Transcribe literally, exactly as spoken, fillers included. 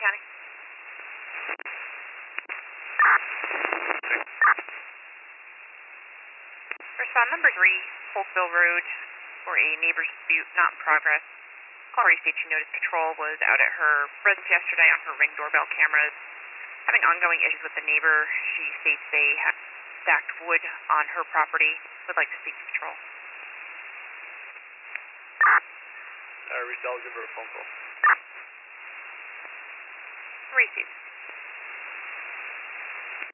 County. Respond number three, Holtville Road, for a neighbor's dispute not in progress. Colorado State she noticed patrol was out at her residence yesterday on her Ring doorbell cameras, having ongoing issues with the neighbor. She states they have stacked wood on her property. Would like to speak to patrol. Uh, Reese, I'll give her a phone call. Received.